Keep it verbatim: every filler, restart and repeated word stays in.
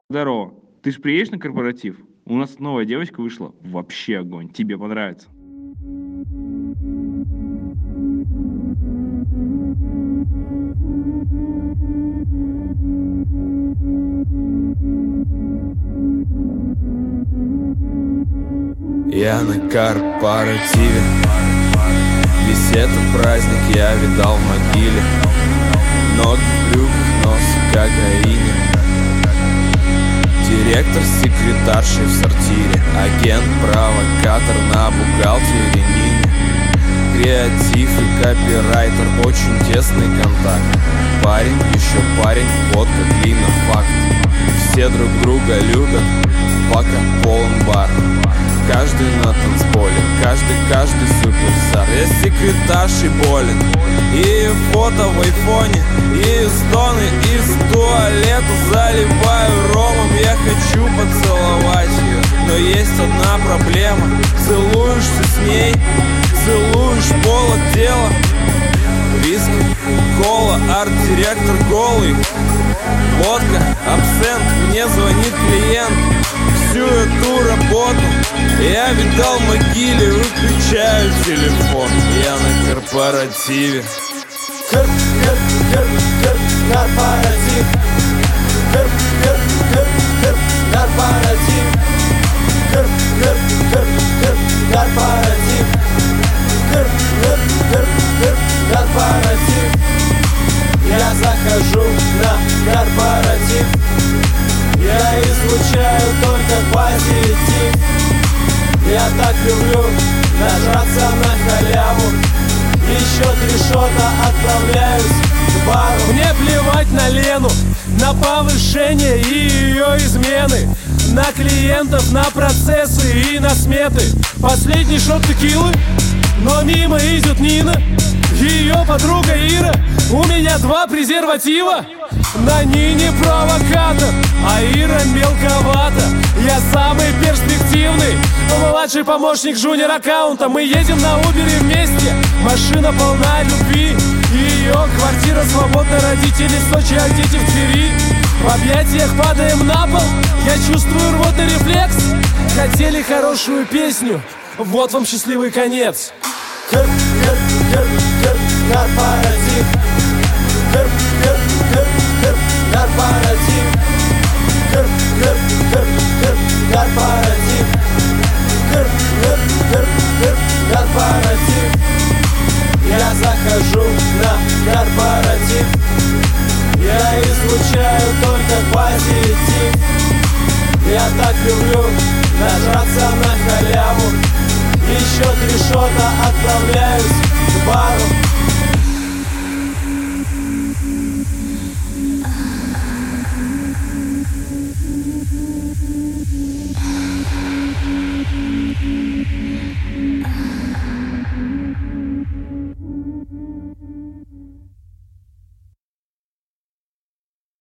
Здорово. Ты ж приедешь на корпоратив? У нас новая девочка вышла. Вообще огонь. Тебе понравится. Я на корпоративе. Весь этот праздник я видал в могиле. Ноги в брюках, нос в кокаине. Директор с секретаршей в сортире. Агент, провокатор на бухгалтере Нине. Креатив и копирайтер, очень тесный контакт. Парень, еще парень, водка, глина, факт. Все друг друга любят, пока полон бар. Каждый на танцполе, каждый, каждый суперстар. Я с секретаршей болен. И фото в айфоне, и стоны из туалета заливаю ромом. Я хочу поцеловать ее, но есть одна проблема. Целуешься с ней, целуешь пол отдела. Виски, кола, арт-директор голый. Водка, абсент, мне звонит клиент. Всю эту работу я видал в могиле, выключаю телефон. Я на корпоративе. Кор, кор, кор, кор, корпоратив. Кор, кор, кор, кор, корпоратив. Кор, кор, кор, кор, корпоратив. Кор, кор, кор, кор, корпоратив. Я захожу на корпоратив. Я излучаю только позитив. Я так люблю нажраться на халяву. Еще три шота, отправляюсь к бару. Мне плевать на Лену, на повышение и ее измены, на клиентов, на процессы и на сметы. Последний шот текилы, но мимо идет Нина, ее подруга Ира. У меня два презерватива. На Нине провокатор, а Ира мелковата. Я самый перспективный, младший помощник жуниор аккаунта. Мы едем на Убере вместе. Машина полна любви. Ее квартира свободна, родители в Сочи, а дети в Твери. В объятиях падаем на пол. Я чувствую рвотный рефлекс. Хотели хорошую песню, вот вам счастливый конец. Кор, кор, кор, кор, корпоратив. Кор, кор, кор, кор, корпоратив. Кор, кор, кор, кор, корпоратив. Кор, кор, кор, кор, корпоратив. Я захожу на корпоратив. Я излучаю только позитив. Я так люблю нажраться на халяву. Еще три шота, отправляюсь к бару.